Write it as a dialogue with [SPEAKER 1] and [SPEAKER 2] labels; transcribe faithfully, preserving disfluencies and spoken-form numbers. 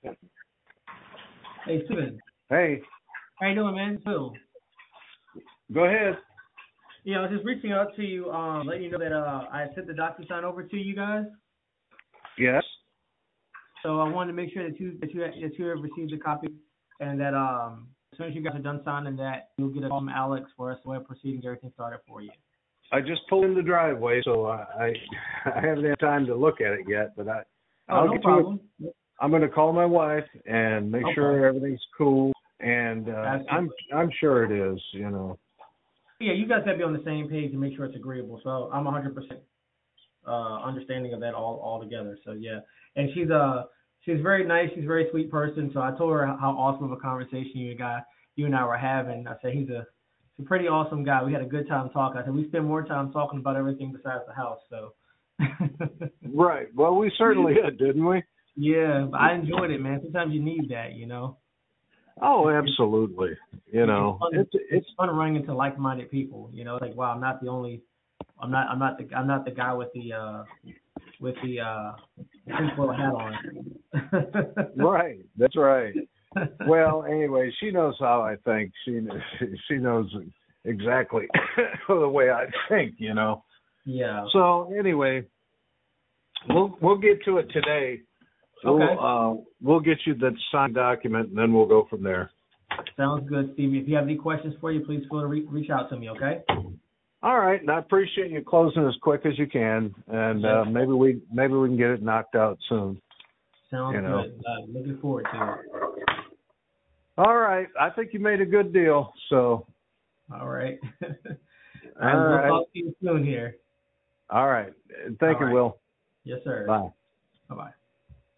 [SPEAKER 1] Hey, Steven.
[SPEAKER 2] Hey,
[SPEAKER 1] How you doing, man? Phil.
[SPEAKER 2] go ahead.
[SPEAKER 1] Yeah, I was just reaching out to you, um, letting you know that uh, I sent the DocuSign over to you guys.
[SPEAKER 2] Yes.
[SPEAKER 1] So I wanted to make sure that you that you that you have received a copy, and that um, as soon as you guys are done signing that, you'll get a call from Alex for us to have proceeding, get everything started for you.
[SPEAKER 2] I just pulled in the driveway, so I I, I haven't had time to look at it yet. But I
[SPEAKER 1] Oh,
[SPEAKER 2] I'll
[SPEAKER 1] no
[SPEAKER 2] get to it.
[SPEAKER 1] problem.
[SPEAKER 2] I'm going to call my wife and make
[SPEAKER 1] Okay.
[SPEAKER 2] sure everything's cool. And uh, I'm
[SPEAKER 1] Absolutely.
[SPEAKER 2] I'm sure it is. You know.
[SPEAKER 1] Yeah, you guys have to be on the same page and make sure it's agreeable. So I'm one hundred percent uh, understanding of that all all together. So yeah, and she's uh she's very nice. She's a very sweet person. So I told her how awesome of a conversation you guy you and I were having. I said he's a he's a pretty awesome guy. We had a good time talking. I said we spend more time talking about everything besides the house. So
[SPEAKER 2] Right. Well, we certainly did, didn't we?
[SPEAKER 1] yeah, but I enjoyed it, man. Sometimes you need that, you know.
[SPEAKER 2] Oh,
[SPEAKER 1] It's
[SPEAKER 2] absolutely. You
[SPEAKER 1] it's
[SPEAKER 2] know,
[SPEAKER 1] fun.
[SPEAKER 2] it's
[SPEAKER 1] It's
[SPEAKER 2] it's
[SPEAKER 1] fun running into like-minded people. You know, it's like wow, I'm not the only. I'm not. I'm not the. I'm not the guy with the. Uh, with the uh, tinfoil hat on.
[SPEAKER 2] right. That's right. Well, anyway, she knows how I think. She she knows exactly the way I think, you know.
[SPEAKER 1] Yeah.
[SPEAKER 2] So anyway, we'll we'll get to it today. We'll
[SPEAKER 1] Okay.
[SPEAKER 2] uh, we'll get you the signed document, and then we'll go from there.
[SPEAKER 1] Sounds good, Stevie. If you have any questions for you, please feel free to re- reach out to me. Okay.
[SPEAKER 2] All right, and I appreciate you closing as quick as you can, and
[SPEAKER 1] Yes.
[SPEAKER 2] uh, maybe we maybe we can get it knocked out soon.
[SPEAKER 1] Sounds
[SPEAKER 2] You know.
[SPEAKER 1] good. Uh, looking forward to it.
[SPEAKER 2] All right, I think you made a good deal. So.
[SPEAKER 1] All right. All right.
[SPEAKER 2] All
[SPEAKER 1] We'll
[SPEAKER 2] right.
[SPEAKER 1] talk to you soon here.
[SPEAKER 2] All right.
[SPEAKER 1] All
[SPEAKER 2] Thank you,
[SPEAKER 1] right.
[SPEAKER 2] Will.
[SPEAKER 1] Yes, sir.
[SPEAKER 2] Bye.
[SPEAKER 1] Bye bye.